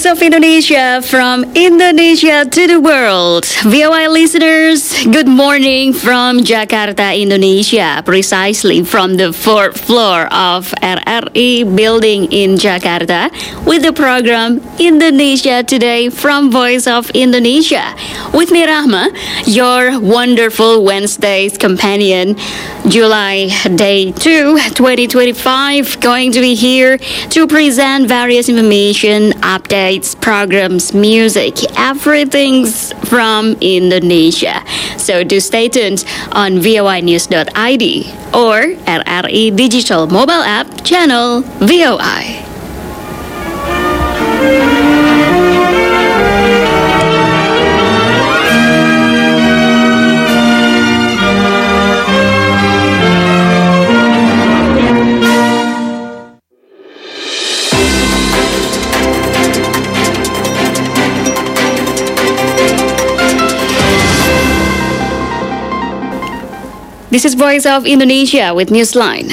Voice of Indonesia from Indonesia to the world. VOA listeners, good morning from Jakarta, Indonesia, precisely from the fourth floor of RRI building in Jakarta with the program Indonesia Today from Voice of Indonesia. With me, Rahma, your wonderful Wednesday's companion. July day 2, 2025, going to be here to present various information, updates, programs, music, everything's from Indonesia. So do stay tuned on voinews.id or RRI Digital Mobile App channel VOI. This is Voice of Indonesia with Newsline.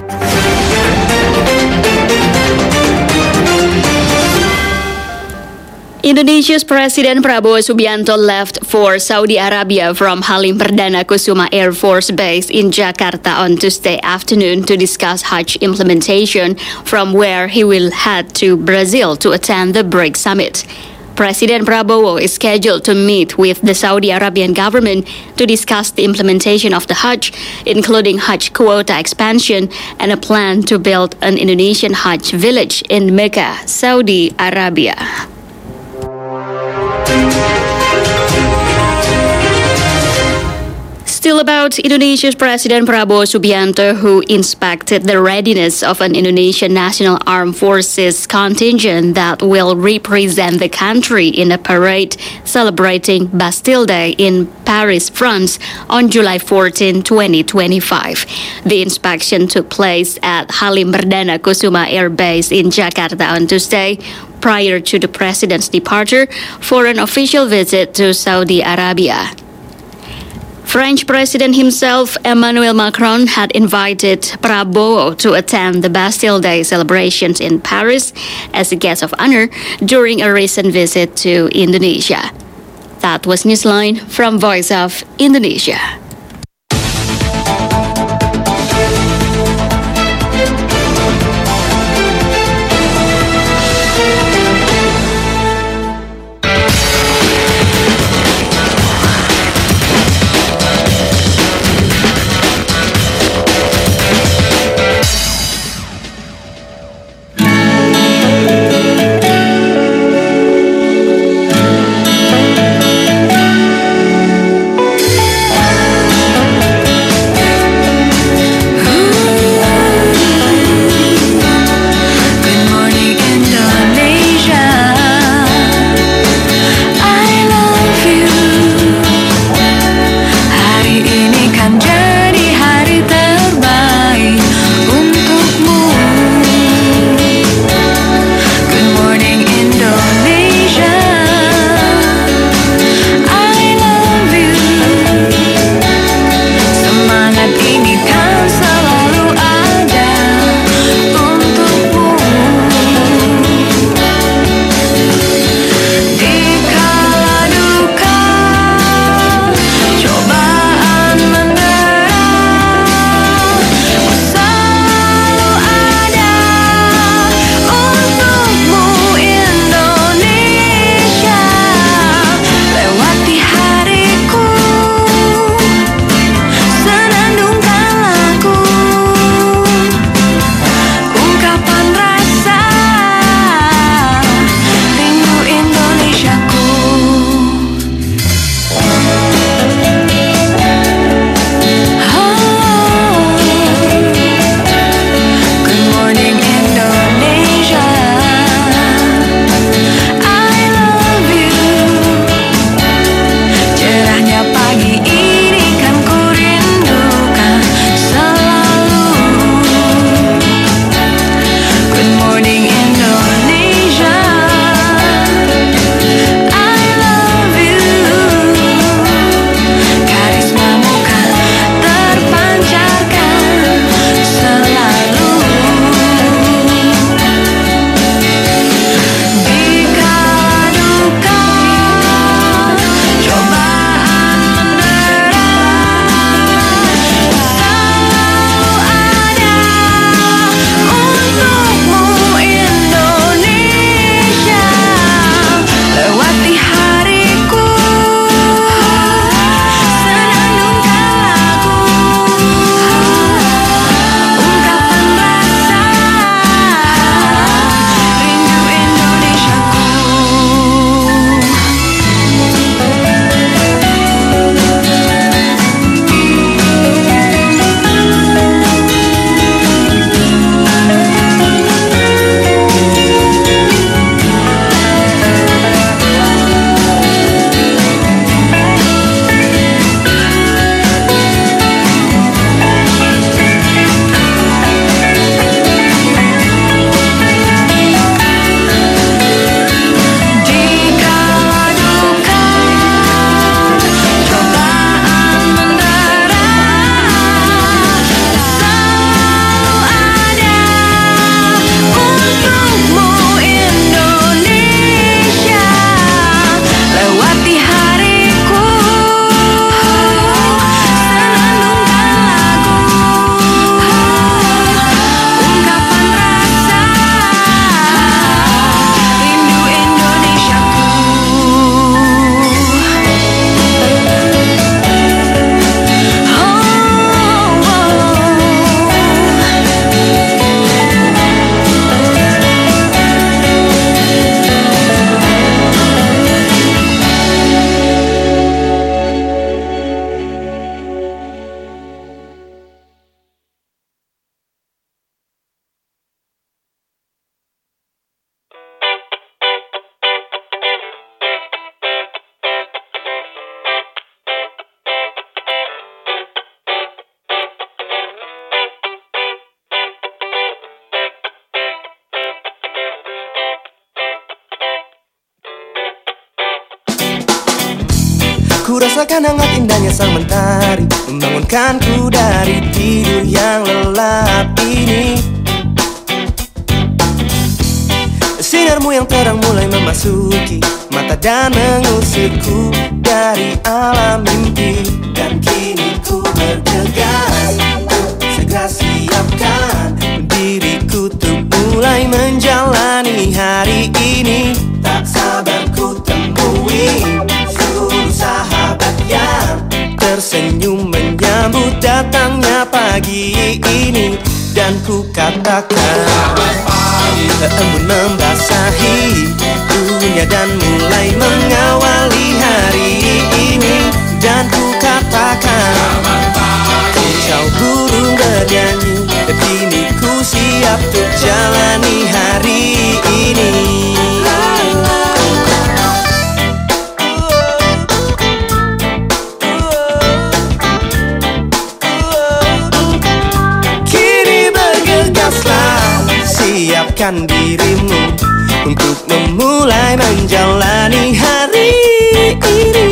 Indonesia's President Prabowo Subianto left for Saudi Arabia from Halim Perdana Kusuma Air Force Base in Jakarta on Tuesday afternoon to discuss Hajj implementation, from where he will head to Brazil to attend the BRICS summit. President Prabowo is scheduled to meet with the Saudi Arabian government to discuss the implementation of the Hajj, including Hajj quota expansion and a plan to build an Indonesian Hajj village in Mecca, Saudi Arabia. Still about Indonesia's President Prabowo Subianto, who inspected the readiness of an Indonesian National Armed Forces contingent that will represent the country in a parade celebrating Bastille Day in Paris, France on July 14, 2025. The inspection took place at Halim Perdana Kusuma Air Base in Jakarta on Tuesday, prior to the president's departure for an official visit to Saudi Arabia. French President himself, Emmanuel Macron, had invited Prabowo to attend the Bastille Day celebrations in Paris as a guest of honor during a recent visit to Indonesia. That was Newsline from Voice of Indonesia. Ku rasakan hangat indahnya sang mentari, membangunkanku dari tidur yang lelap ini. Sinarmu yang terang mulai memasuki mata dan mengusirku dari alam mimpi. Dan kini ku bergegas, segera siapkan diriku untuk mulai menjalani hari ini. Tak sabar ku temui seluruh sahabat yang tersenyum menyambut datangnya pagi ini. Dan ku katakan selamat pagi. Embun membasahi dunia dan mulai mengawali hari ini. Dan ku katakan selamat pagi. Kicau burung bernyanyi, kini ku siap untuk jalani hari ini. Siapkan dirimu untuk memulai menjalani hari ini.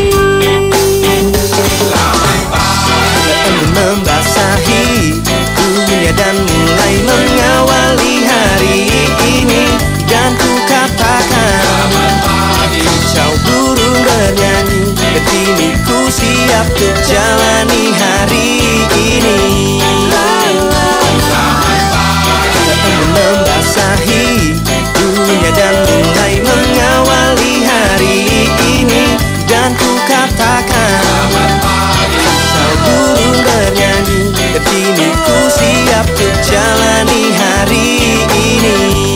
Embun membasahi dunia dan mulai mengawali hari ini. Dan ku katakan kicau burung bernyanyi, kini ku siap untuk jalani hari ini. Membasahi dunia dan mulai mengawali hari ini. Dan ku katakan kicau burung bernyanyi, kini ku siap untuk jalani hari ini.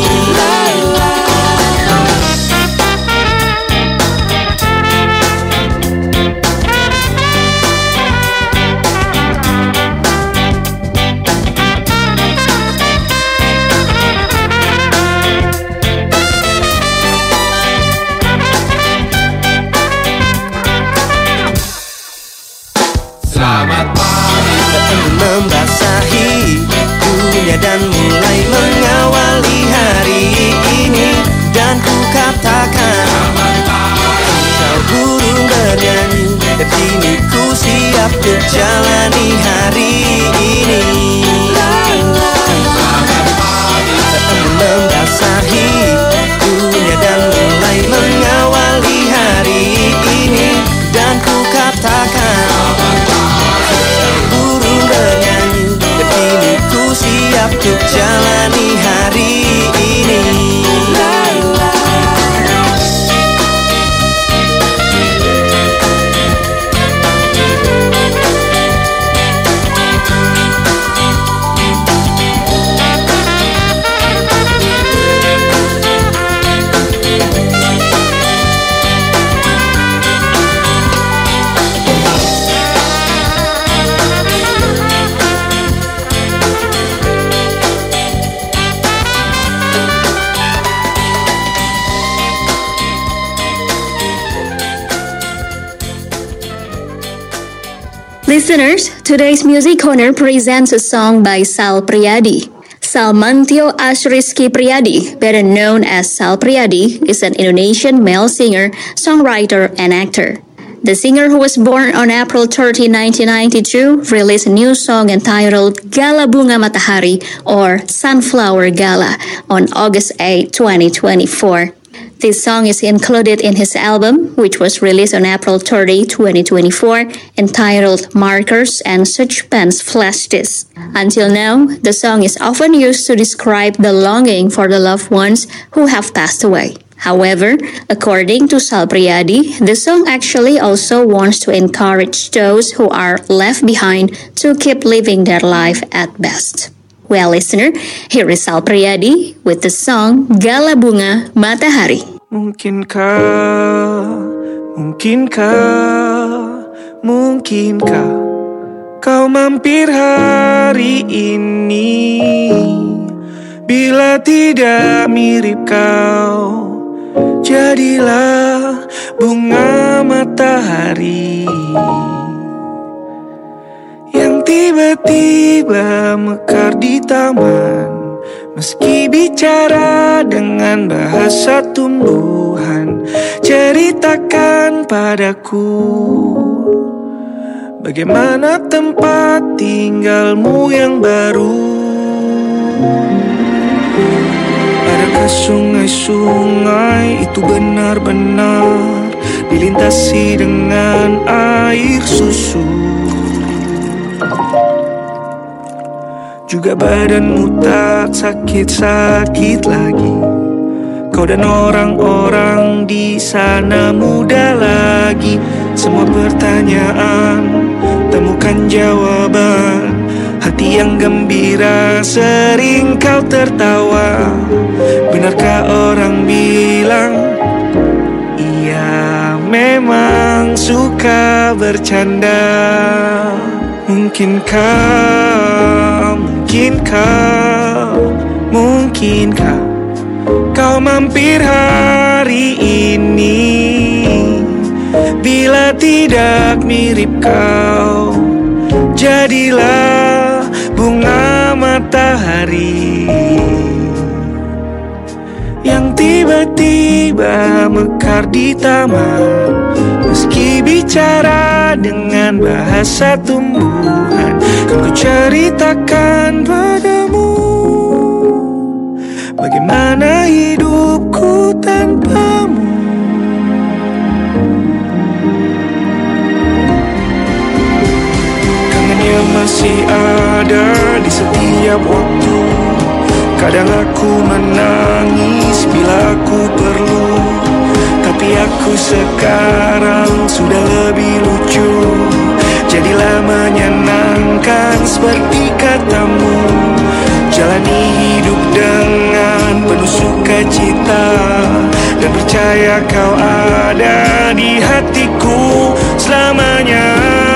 Membasahi dunia dan mulai mengawali hari ini. Dan ku katakan kicau burung bernyanyi, kini ku siap untuk jalani hari ini. Membasahi dunia dan mulai mengawali hari ini. Dan ku katakan siap untuk jalani hari ini. Listeners, today's Music Corner presents a song by Sal Priadi. Salmantio Ashrizky Priadi, better known as Sal Priadi, is an Indonesian male singer, songwriter, and actor. The singer, who was born on April 30, 1992, released a new song entitled Gala Bunga Matahari or Sunflower Gala on August 8, 2024. This song is included in his album, which was released on April 30, 2024, entitled Markers and Suspense Flash Disc. Until now, the song is often used to describe the longing for the loved ones who have passed away. However, according to Sal Priadi, the song actually also wants to encourage those who are left behind to keep living their life at best. Well, listener, here is Sal Priadi with the song Gala Bunga Matahari. Mungkinkah kau mampir hari ini? Bila tidak mirip kau, jadilah bunga matahari yang tiba-tiba mekar di taman. Meski bicara dengan bahasa tumbuhan, ceritakan padaku Bagaimana tempat tinggalmu yang baru? Adakah sungai-sungai itu benar-benar dilintasi dengan air susu? Juga badanmu tak sakit-sakit lagi. Kau dan orang-orang di sana muda lagi. Semua pertanyaan temukan jawaban. Hati yang gembira sering kau tertawa. Benarkah orang bilang ia memang suka bercanda? Mungkinkah kau mampir hari ini? Bila tidak mirip kau, jadilah bunga matahari yang tiba-tiba mekar di taman. Meski bicara dengan bahasa tumbuhan, kan ku ceritakan padamu bagaimana hidupku tanpamu. Kangennya masih ada di setiap waktu. Kadang aku menangis bila aku perlu, tapi aku sekarang sudah lebih lucu. Jadilah menyenangkan seperti katamu. Jalani hidup dengan penuh sukacita, dan percaya kau ada di hatiku selamanya.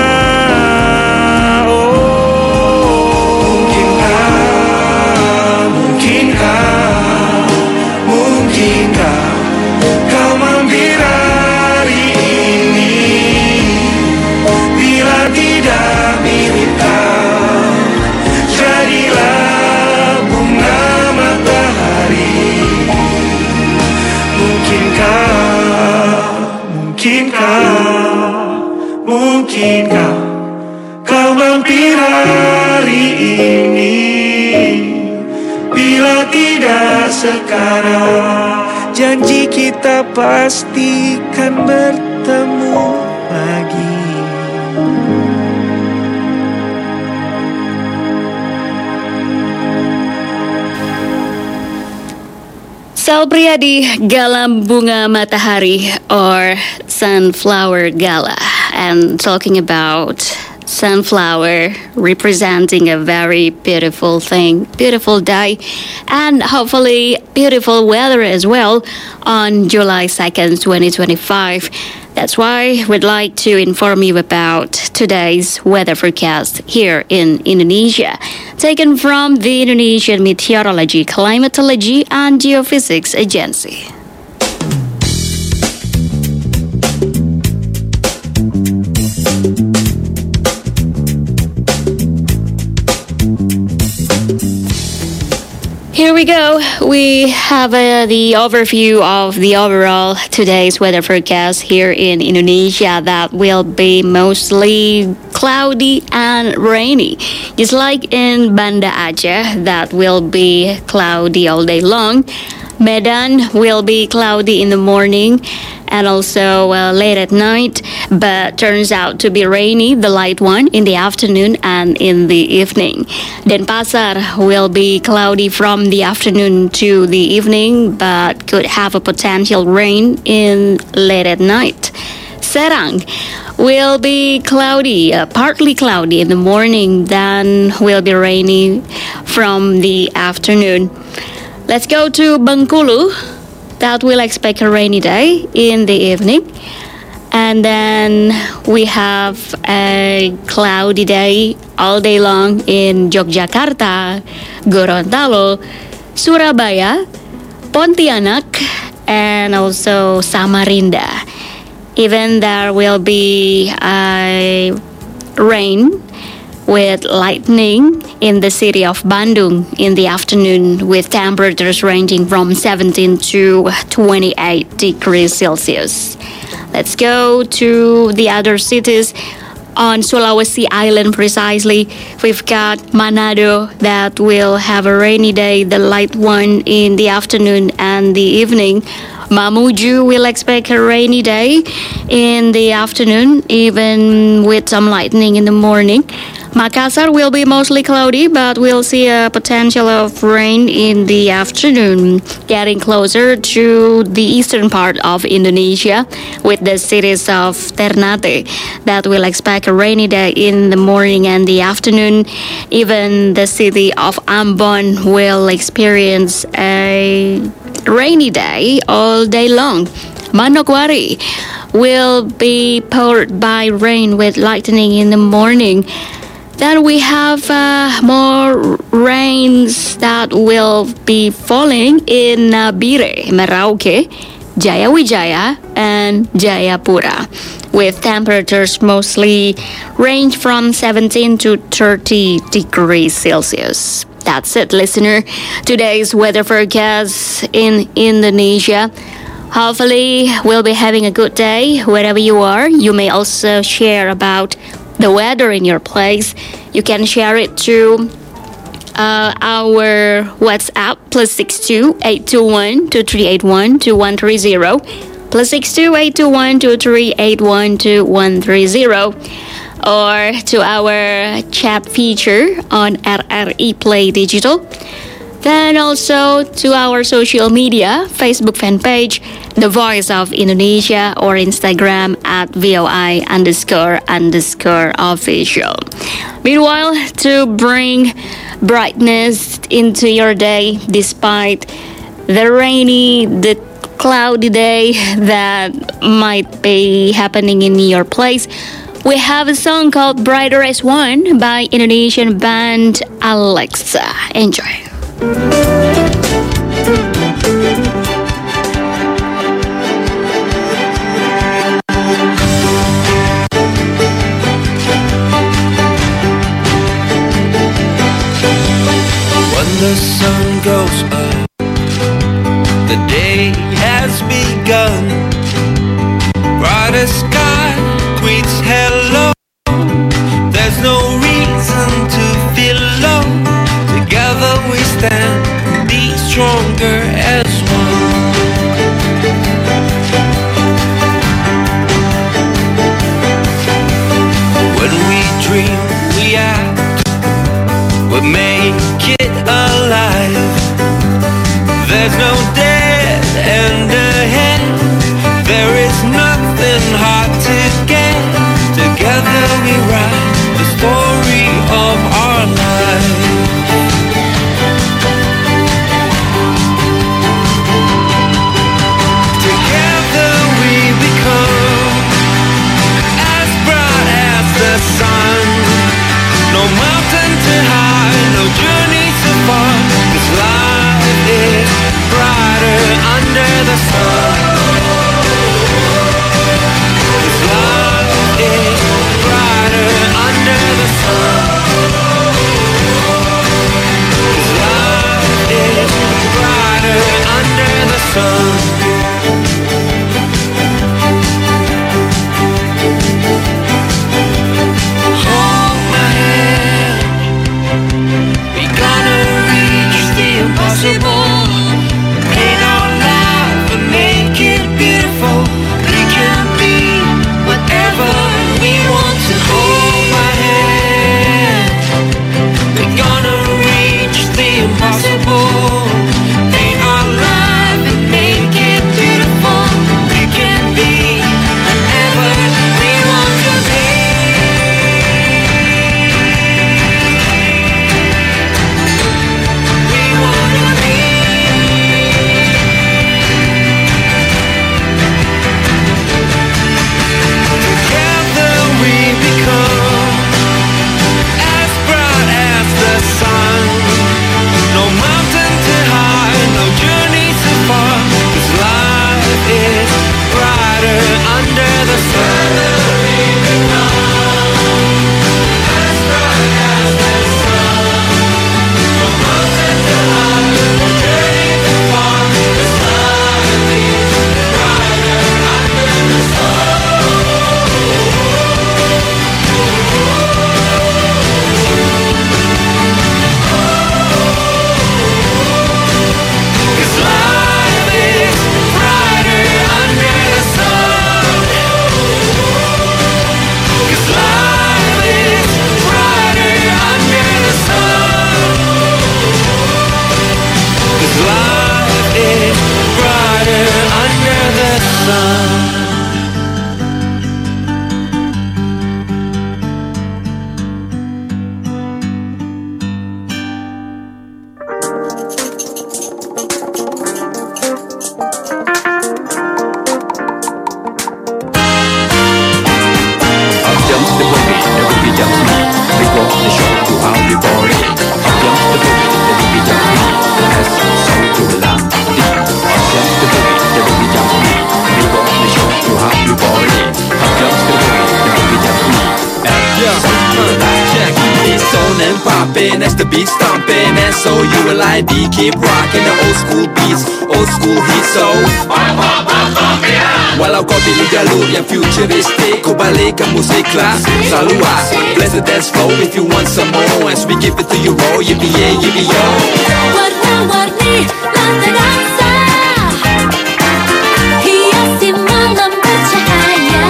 Mungkinkah kau mampir hari ini? Bila tidak mirip kau, jadilah bunga matahari. Mungkinkah kau mampir hari ini? Bila tidak sekarang, janji kita pastikan bertemu lagi. Sal Priadi, Gala Bunga Matahari, or Sunflower Gala, and talking about sunflower representing a very beautiful thing, beautiful day, and hopefully beautiful weather as well on July 2nd, 2025. That's why we'd like to inform you about today's weather forecast here in Indonesia, taken from the Indonesian Meteorology, Climatology, and Geophysics Agency. Here we go. We have the overview of the overall today's weather forecast here in Indonesia that will be mostly cloudy and rainy. Just like in Banda Aceh, that will be cloudy all day long. Medan will be cloudy in the morning and also late at night, but turns out to be rainy, the light one, in the afternoon and in the evening. Denpasar will be cloudy from the afternoon to the evening, but could have a potential rain in late at night. Serang will be cloudy, partly cloudy in the morning, then will be rainy from the afternoon. Let's go to Bengkulu. That will expect a rainy day in the evening. And then we have a cloudy day all day long in Yogyakarta, Gorontalo, Surabaya, Pontianak, and also Samarinda. Even there will be rain with lightning in the city of Bandung in the afternoon, with temperatures ranging from 17 to 28 degrees Celsius. Let's go to the other cities. On Sulawesi Island precisely, we've got Manado that will have a rainy day, the light one in the afternoon and the evening. Mamuju will expect a rainy day in the afternoon, even with some lightning in the morning. Makassar will be mostly cloudy, but we'll see a potential of rain in the afternoon, getting closer to the eastern part of Indonesia with the cities of Ternate that will expect a rainy day in the morning and the afternoon. Even the city of Ambon will experience a rainy day all day long. Manokwari will be poured by rain with lightning in the morning. Then we have more rains that will be falling in Bire, Merauke, Jayawijaya, and Jayapura, with temperatures mostly range from 17 to 30 degrees Celsius. That's it, listener. Today's weather forecast in Indonesia. Hopefully, we'll be having a good day wherever you are. You may also share about the weather in your place. You can share it to our WhatsApp +62 821 2381 2130 +62 821 2381 2130, or to our chat feature on RRI Play Digital. Then also to our social media, Facebook fan page, The Voice of Indonesia, or Instagram at VOI__official. Meanwhile, to bring brightness into your day despite the cloudy day that might be happening in your place, we have a song called Brighter as One by Indonesian band Alexa. Enjoy. When the sun goes up, the day has begun. Brighter sky greets hello. There's no reason to feel low. Together we stand, be stronger as one. When we dream, we act, we make it alive. There's no dead end ahead. There is nothing hard to get. Together we write the story of our life. Together we become as bright as the sun. No mountain too high, no journey too far. This life is brighter under the sun. This life is brighter under the sun. This life is brighter under the sun. jump me. We rock the show to how we party. Up jumps the boogie, the boogie jump me. As so to la di. Up jumps the boogie, the boogie jump me. We rock the show to how we party. Up jumps the boogie jump me. As so to la. Check it's on and poppin' as the beat stompin', and so you and I keep rockin' the old school beats, old school hits. So walau kau pilih jalur yang futuristic, kau balik ke musik klasik. Selalu asik, bless the dance floor if you want some more, as we give it to you raw, yippee yippee yo. Warna-warni lantai dansa, hiasi malam bercahaya,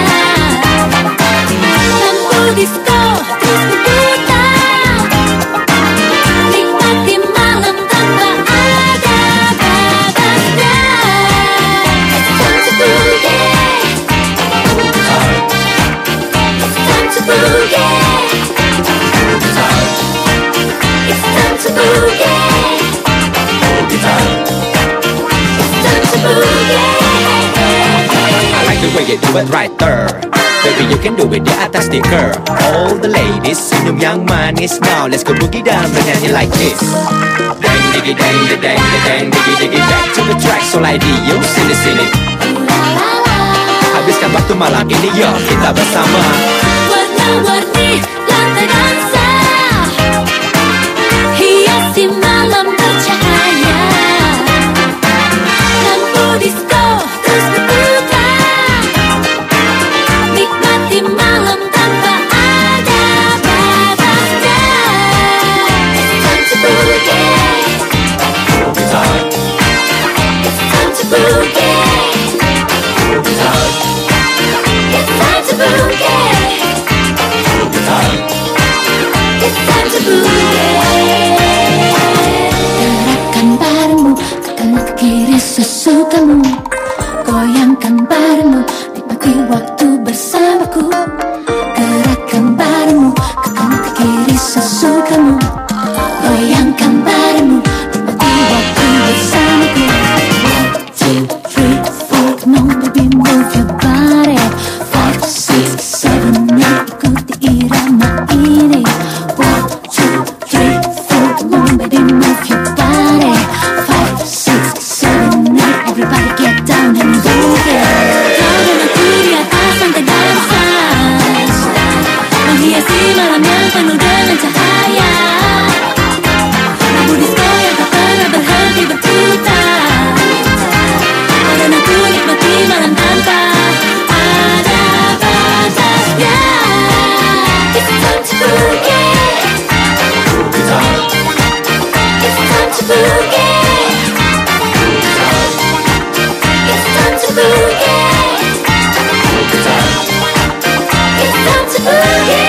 lampu disco terus berputar, nikmati malam tanpa ada batasnya. It's time to boogie, it's time to boogie, it's time to boogie. I like the way you do it right there. Baby, you can do it di atas stiker. All the ladies, senyum yang manis. Now let's go boogie down bernyanyi like this. Dang diggy dang da dang da dang diggy diggy back to the track. So lady, you sini sini. Habiskan waktu malam ini, yo kita bersama. Warna-warni lantai dansa, hiasi malam bercahaya, lampu disco terus berputar, nikmati malam tanpa ada batasnya. It's time to boogie, it's time to boogie, it's time to boogie. Gerakan barengmu, ke kanan ke kiri sesukamu. Goyangkan barengmu, nikmati waktu bersamaku. Gerakan barengmu, ke kanan ke kiri sesukamu. Goyangkan barengmu, nikmati waktu bersamaku. 1, 2, 3, 4, come on baby move your body. 5, 6, 7, 8, ikuti irama ini. 1, 2, 3, 4, come on baby move your body. 5, 6, 7, 8, everybody get down and boogie. Kau dan aku di atas lantai dansa, menghiasi malam yang penuh dengan cahaya, lampu disco yang tak pernah berhenti berputar. Kau dan aku nikmati malam tanpa ada batasnya. It's time to boogie, it's time to boogie, it's time to boogie, it's time to boogie.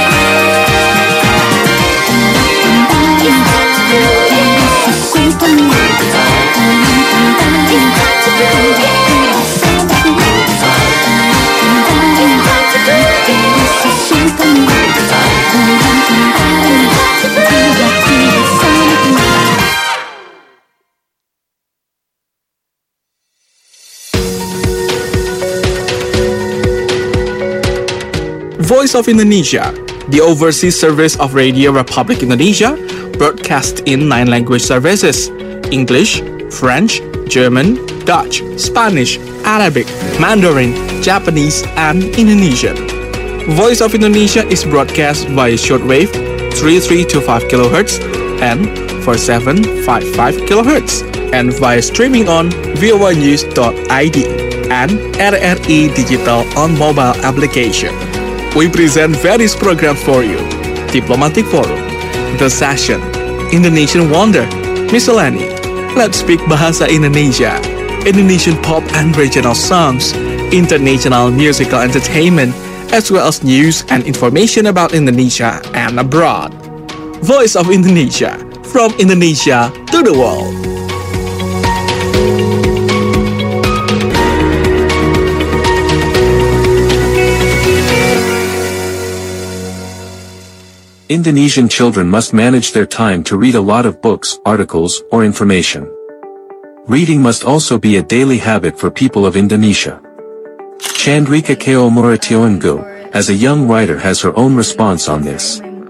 Voice of Indonesia, the overseas service of Radio Republic Indonesia, broadcast in 9 language services: English, French, German, Dutch, Spanish, Arabic, Mandarin, Japanese, and Indonesian. Voice of Indonesia is broadcast via shortwave 3325 kHz and 4755 kHz, and via streaming on voanews.id and RRI Digital on mobile application. We present various programs for you: Diplomatic Forum, The Session, Indonesian Wonder, Miscellany, Let's Speak Bahasa Indonesia, Indonesian pop and regional songs, international musical entertainment, as well as news and information about Indonesia and abroad. Voice of Indonesia, from Indonesia to the world. Indonesian children must manage their time to read a lot of books, articles, or information. Reading must also be a daily habit for people of Indonesia. Chandrika Keo Murationgu, as a young writer, has her own response on this.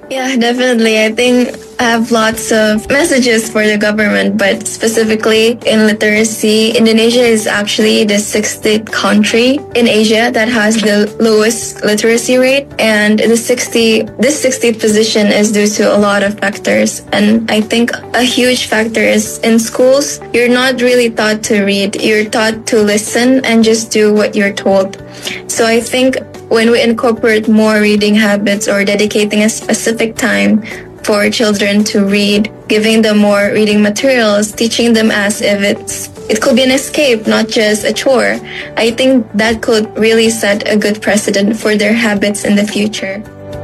Yeah, definitely. I think I have lots of messages for the government, but specifically in literacy, Indonesia is actually the 60th country in Asia that has the lowest literacy rate. And this 60th position is due to a lot of factors. And I think a huge factor is in schools, you're not really taught to read. You're taught to listen and just do what you're told. So I think when we incorporate more reading habits or dedicating a specific time for children to read, giving them more reading materials, teaching them as if it could be an escape, not just a chore, I think that could really set a good precedent for their habits in the future.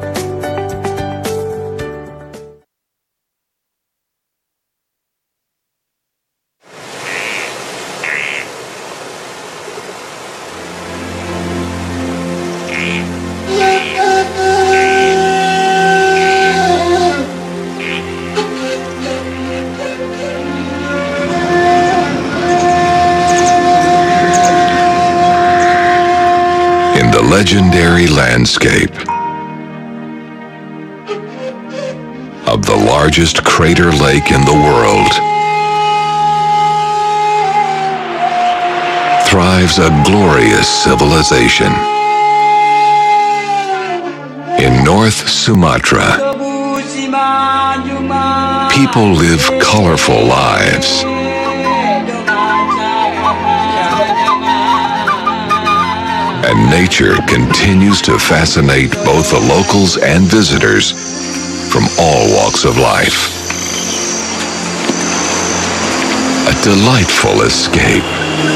Legendary landscape of the largest crater lake in the world thrives a glorious civilization. In North Sumatra, people live colorful lives. And nature continues to fascinate both the locals and visitors from all walks of life. A delightful escape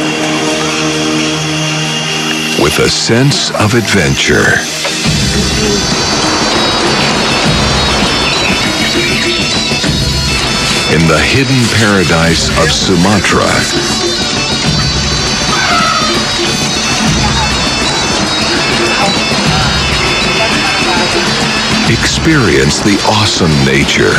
with a sense of adventure. In the hidden paradise of Sumatra, experience the awesome nature.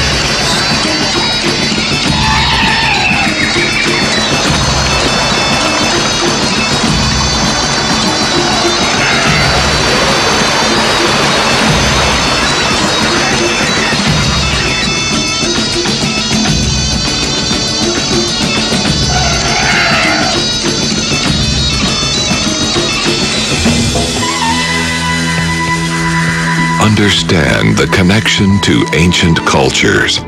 Understand the connection to ancient cultures,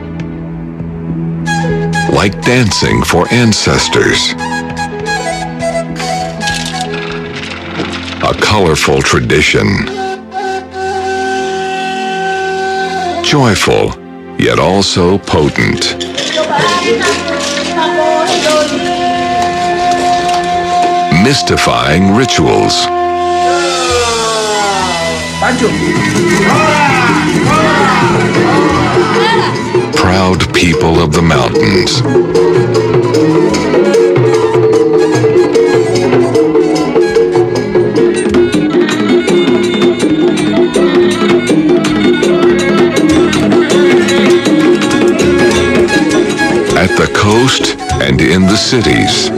like dancing for ancestors, a colorful tradition, joyful yet also potent, mystifying rituals, proud people of the mountains. At the coast and in the cities.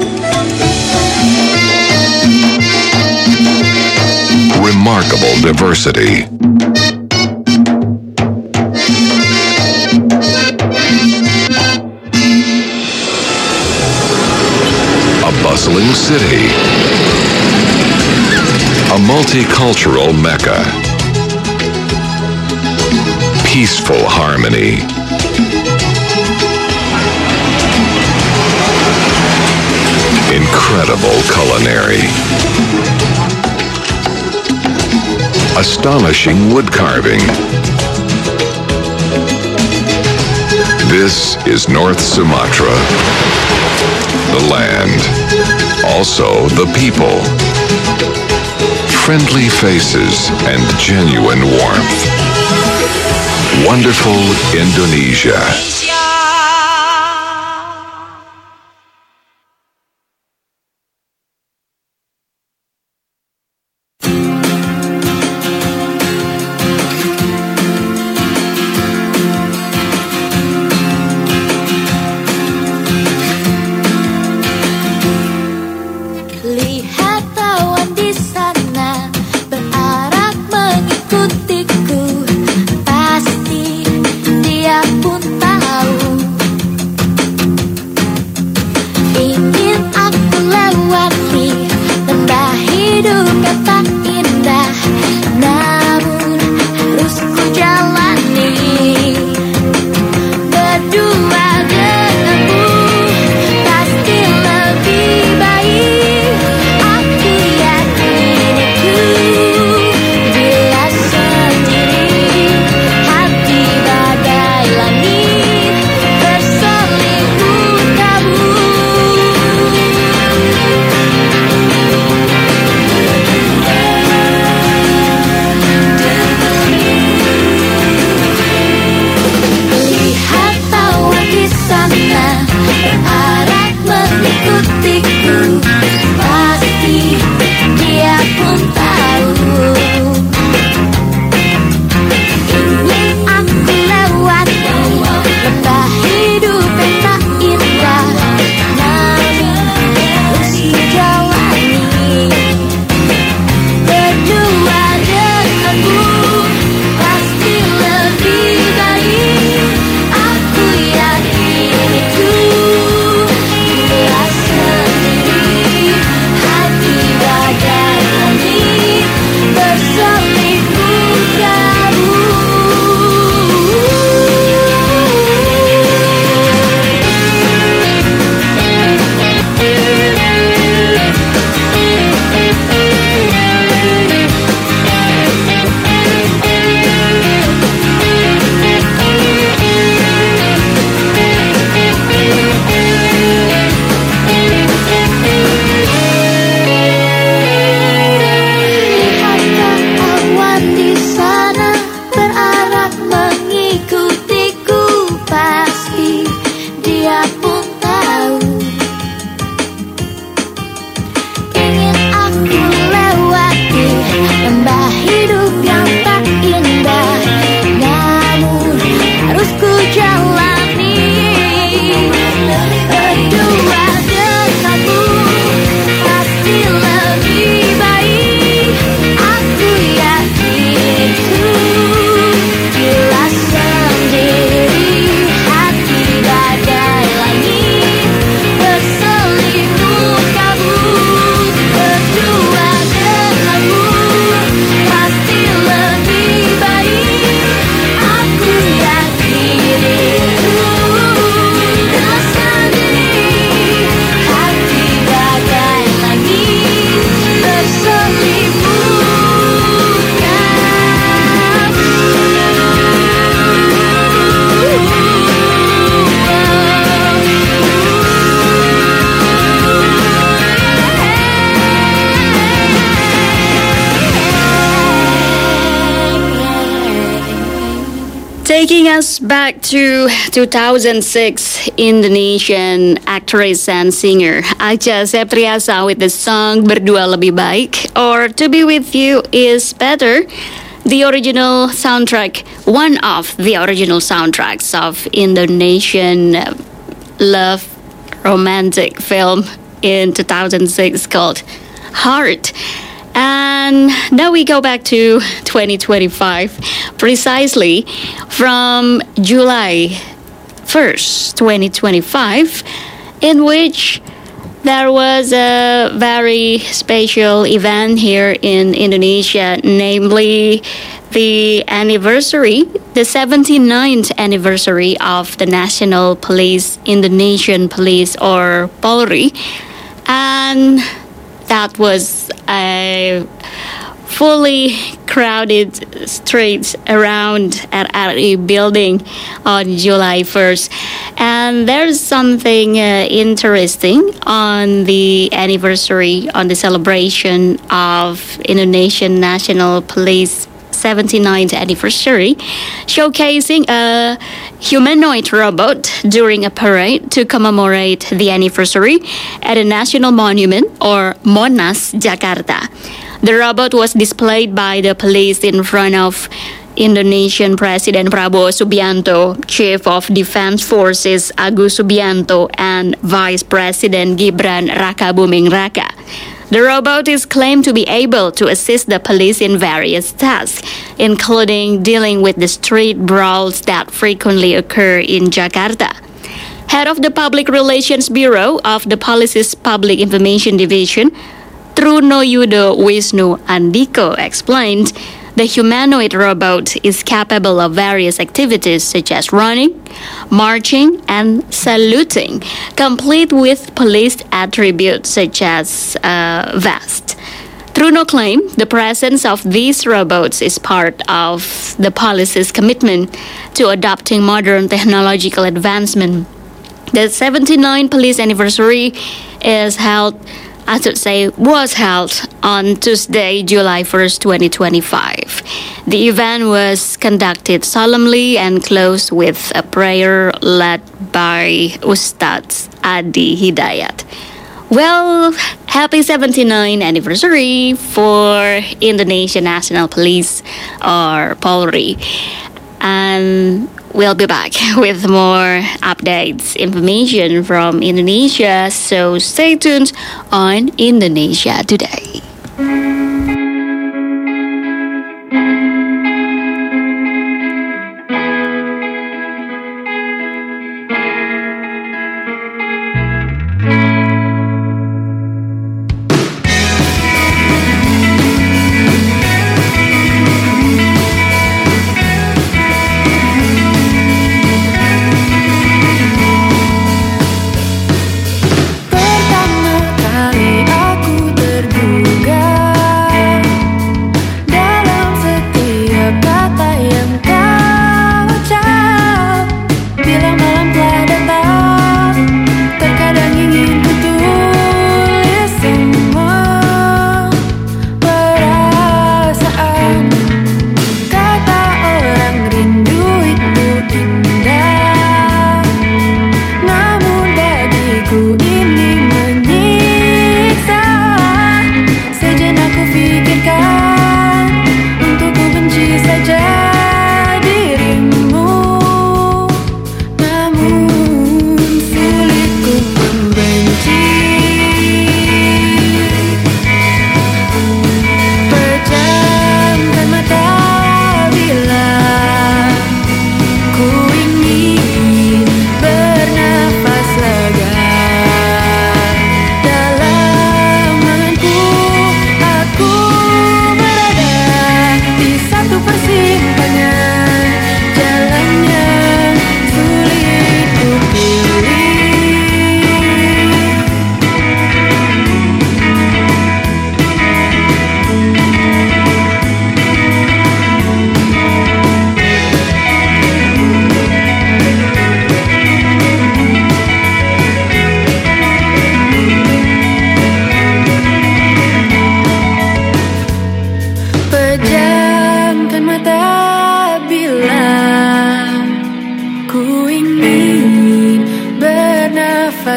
Remarkable diversity. A bustling city. A multicultural Mecca. Peaceful harmony. Incredible culinary. Astonishing wood carving. This is North Sumatra. The land. Also the people. Friendly faces and genuine warmth. Wonderful Indonesia. Pasti Taking us back to 2006, Indonesian actress and singer Acha Septriasa with the song Berdua Lebih Baik or To Be With You Is Better, the original soundtrack, one of the original soundtracks of Indonesian love romantic film in 2006 called Heart. And now we go back to 2025, precisely from July 1st, 2025, in which there was a very special event here in Indonesia, namely the 79th anniversary of the National Police, Indonesian Police or Polri. And that was a fully crowded streets around RRI building on July 1st. And there's something interesting on the anniversary, on the celebration of Indonesian National Police 79th anniversary, showcasing a humanoid robot during a parade to commemorate the anniversary at a national monument or Monas, Jakarta. The robot was displayed by the police in front of Indonesian President Prabowo Subianto, Chief of Defense Forces Agus Subianto, and Vice President Gibran Rakabuming Raka. The robot is claimed to be able to assist the police in various tasks, including dealing with the street brawls that frequently occur in Jakarta. Head of the Public Relations Bureau of the Police's Public Information Division, Trunoyudo Wisnu Andiko, explained the humanoid robot is capable of various activities such as running, marching, and saluting, complete with police attributes such as vest. Truno claimed the presence of these robots is part of the police's commitment to adopting modern technological advancement. The 79th police anniversary was held on Tuesday, July 1st, 2025. The event was conducted solemnly and closed with a prayer led by Ustadz Adi Hidayat. Well, happy 79th anniversary for Indonesian National Police or Polri. And we'll be back with more updates, information from Indonesia. So stay tuned on Indonesia Today. Pertama kali aku tergugah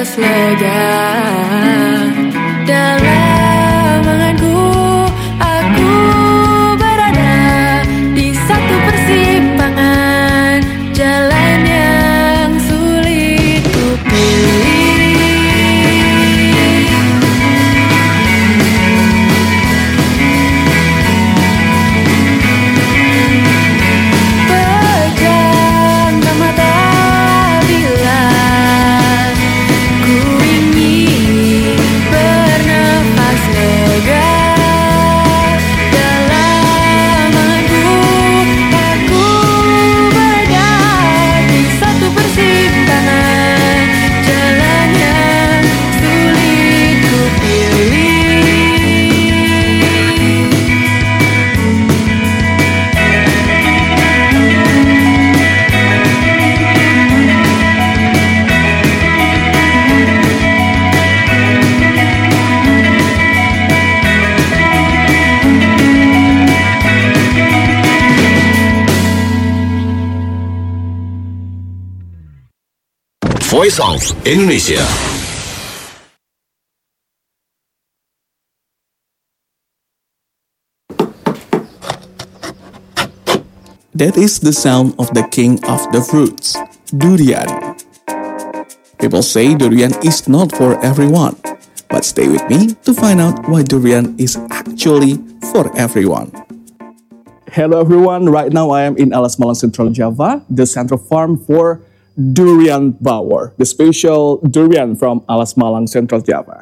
bernafas lega. Dalam anganku, aku berada di satu persimpangan, jalan yang sulit ku pilih. Pejamkan mata bila ku ingin bernafas lega. Dalam anganku, aku berada di satu persimpangan, jalan yang sulit ku pilih. Voice of Indonesia. That is the sound of the king of the fruits, durian. People say durian is not for everyone, but stay with me to find out why durian is actually for everyone. Hello everyone, right now I am in Alas Malang, Central Java, the central farm for durian bawor, the special durian from Alas Malang, Central Java.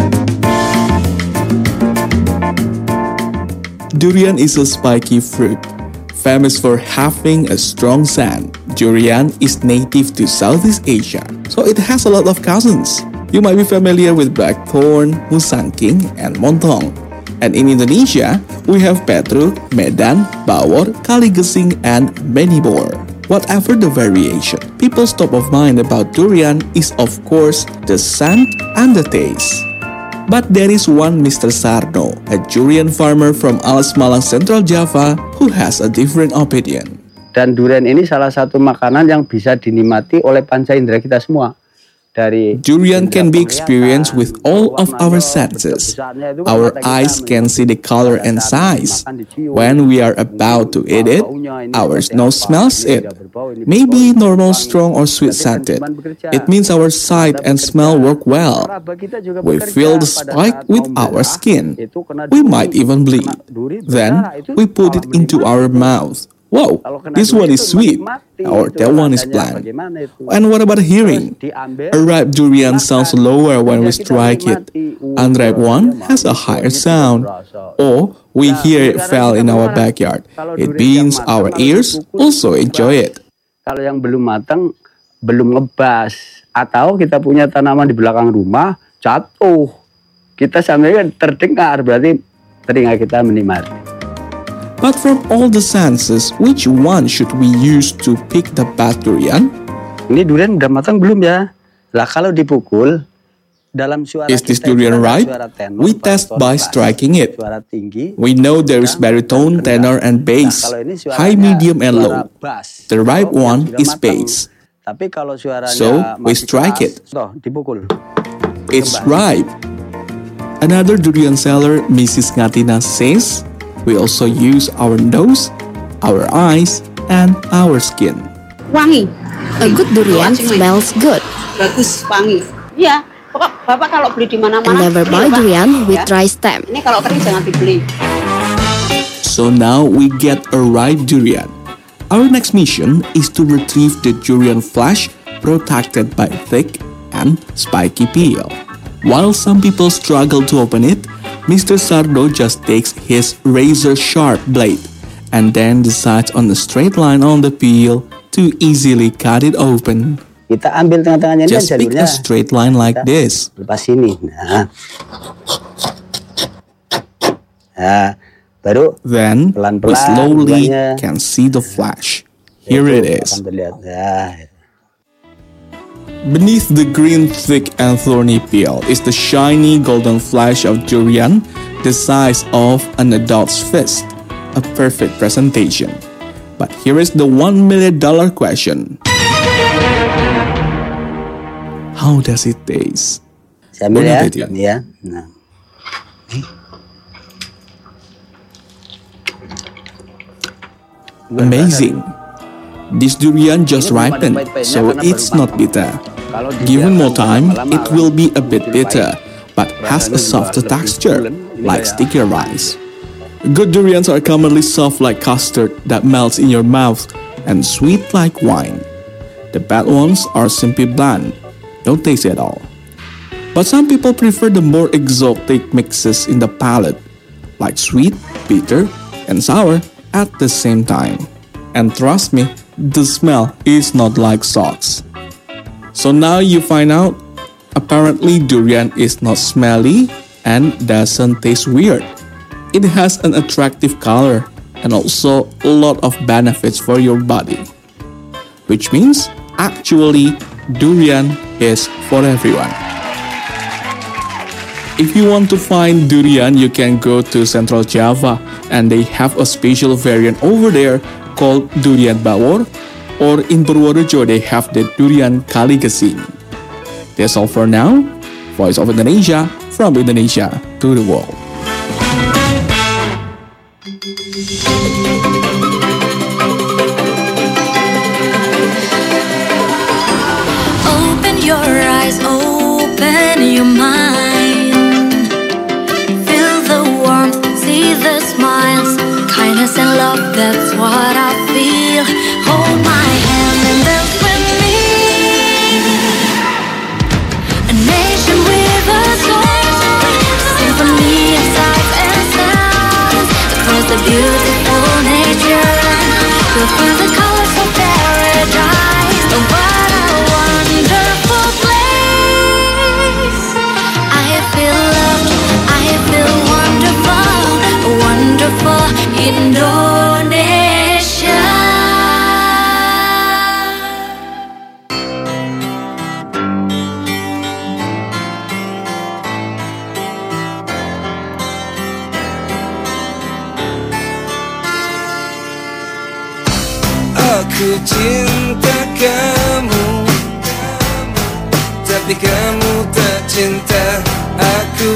Durian is a spiky fruit. Famous for having a strong scent, durian is native to Southeast Asia, so it has a lot of cousins. You might be familiar with blackthorn, musangking, and montong. And in Indonesia, we have petruk, medan, bawor, kaligesing, and menibor. Whatever the variation, people's top of mind about durian is of course the scent and the taste. But there is one Mr. Sarno, a durian farmer from Alas Malang, Central Java, who has a different opinion. Dan durian ini salah satu makanan yang bisa dinikmati oleh panca indera kita semua. Durian can be experienced with all of our senses. Our eyes can see the color and size. When we are about to eat it, our nose smells it. Maybe normal, strong, or sweet scented. It means our sight and smell work well. We feel the spike with our skin. We might even bleed. Then we put it into our mouth. Wow, this one is sweet, or that one is bland. And what about hearing? A ripe durian sounds lower when we strike it. Unripe one has a higher sound. Or we hear it fell in our backyard. It means our ears also enjoy it. Kalau yang belum matang, belum ngebas, atau kita punya tanaman di belakang rumah, jatuh, kita sampai terdengar, berarti telinga kita menikmati. But from all the senses, which one should we use to pick the best durian? Ini durian udah matang belum ya? Lah kalau dipukul, dalam suara is this durian ripe? We test by striking it. We know there is baritone, tenor, and bass, high, medium, and low. The ripe one is bass. So we strike it. It's ripe. Another durian seller, Mrs. Ngatina, says, we also use our nose, our eyes, and our skin. Wangi. A good durian smells good. Bagus, wangi. Iya, Bapak kalau beli di mana-mana. And never buy durian with dry stem. Ini kalau kering jangan dibeli. So now we get a ripe durian. Our next mission is to retrieve the durian flesh protected by thick and spiky peel. While some people struggle to open it, Mr. Sardo just takes his razor-sharp blade and then decides on a straight line on the peel to easily cut it open. Kita ambil tengah-tengahnya ini. Just pick a straight line like this. Lepas ini. Nah, baru then we slowly can see the flesh. Here it is. Beneath the green, thick, and thorny peel is the shiny golden flesh of durian, the size of an adult's fist. A perfect presentation. But here is the $1 million question. How does it taste? Saya ambil Bon ya. appetit. Ya. Nah. Amazing. This durian just ripened, so it's not bitter. Given more time, it will be a bit bitter, but has a softer texture, like sticky rice. Good durians are commonly soft like custard that melts in your mouth and sweet like wine. The bad ones are simply bland, no taste at all. But some people prefer the more exotic mixes in the palate, like sweet, bitter, and sour at the same time. And trust me, the smell is not like socks. So now you find out, apparently durian is not smelly and doesn't taste weird. It has an attractive color and also a lot of benefits for your body. Which means, actually, durian is for everyone. If you want to find durian, you can go to Central Java and they have a special variant over there called durian bawor, or in Purworejo they have the durian kaligesing. That's all for now. Voice of Indonesia, from Indonesia to the world. Open your eyes, open your mind. Feel the warmth, see the smiles, kindness and love, that's what I feel. Hold my hand and dance with me. A nation with a soul, symphony of sights and sounds, across the beautiful nature. Go through the colors of paradise. Oh, what a wonderful place. I feel loved, I feel wonderful, wonderful Indonesia. Aku cinta kamu, tapi kamu tak cinta aku.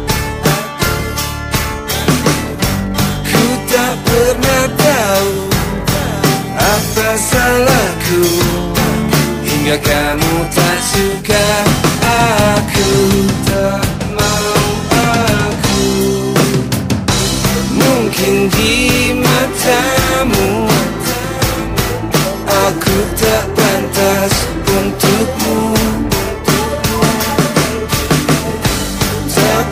Ku tak pernah tahu apa salahku, hingga kamu tak suka aku, tak mau aku. Mungkin di matamu aku tak pantas untukmu, tak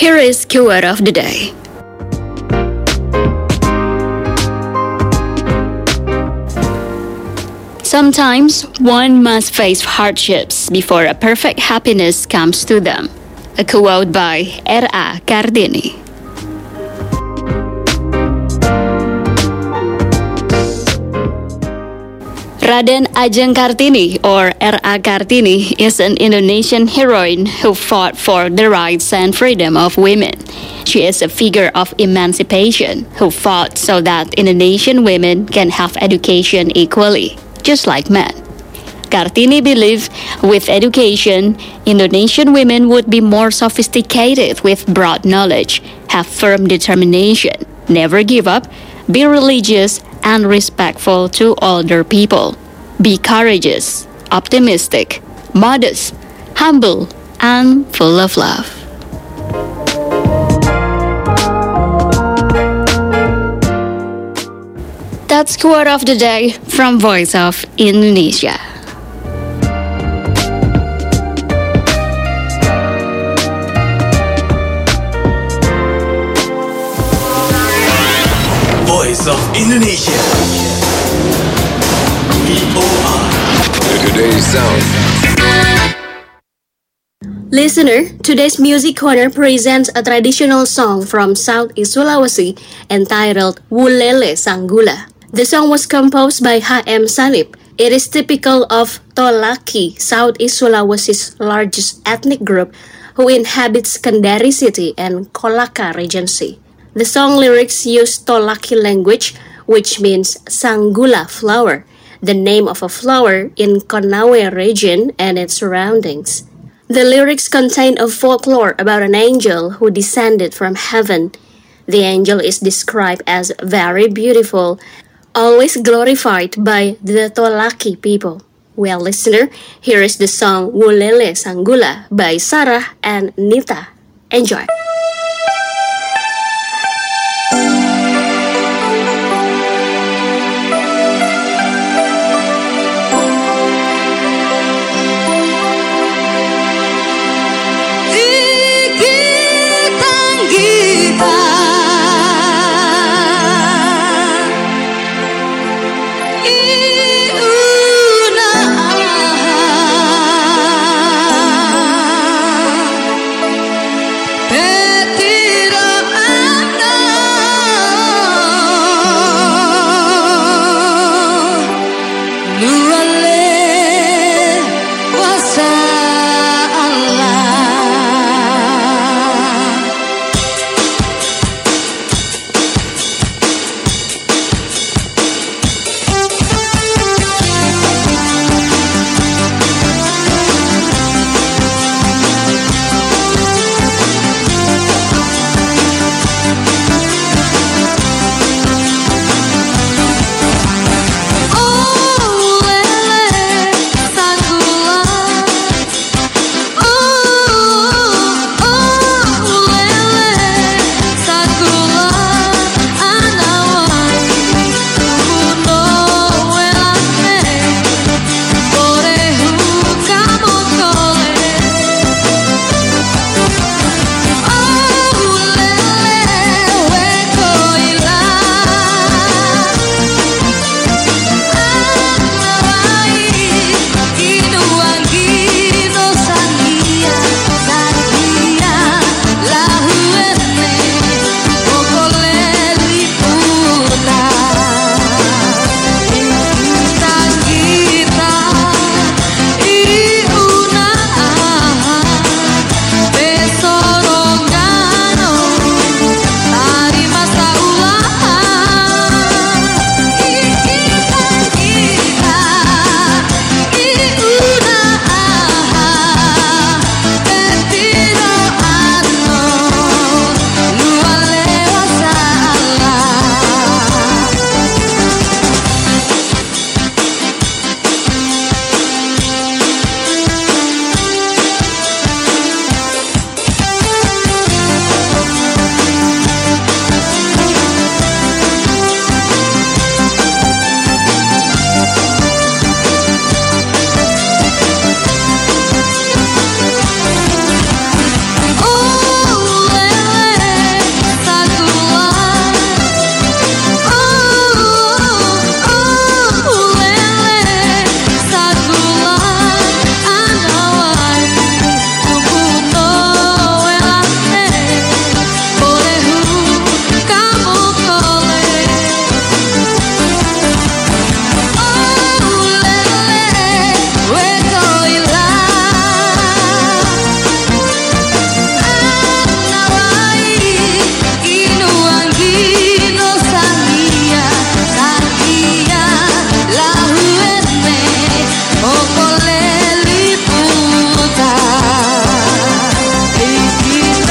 Here is keyword of the day. Sometimes one must face hardships before a perfect happiness comes to them. A quote by R.A. Kartini. Raden Ajeng Kartini, or R.A. Kartini, is an Indonesian heroine who fought for the rights and freedom of women. She is a figure of emancipation who fought so that Indonesian women can have education equally, just like men. Kartini believed with education, Indonesian women would be more sophisticated with broad knowledge, have firm determination, never give up, be religious and respectful to older people, be courageous, optimistic, modest, humble, and full of love. That's quote of the day from Voice of Indonesia. Voice of Indonesia. VOA. Today's sound. Listener, today's Music Corner presents a traditional song from Southeast Sulawesi entitled Wulele Sanggula. The song was composed by H.M. Sanip. It is typical of Tolaki, Southeast Sulawesi's largest ethnic group, who inhabits Kendari City and Kolaka Regency. The song lyrics use Tolaki language, which means Sanggula flower, the name of a flower in Konawe region and its surroundings. The lyrics contain a folklore about an angel who descended from heaven. The angel is described as very beautiful, always glorified by the Tolaki people. Well, listener, here is the song Wulele Sanggula by Sarah and Nita. Enjoy!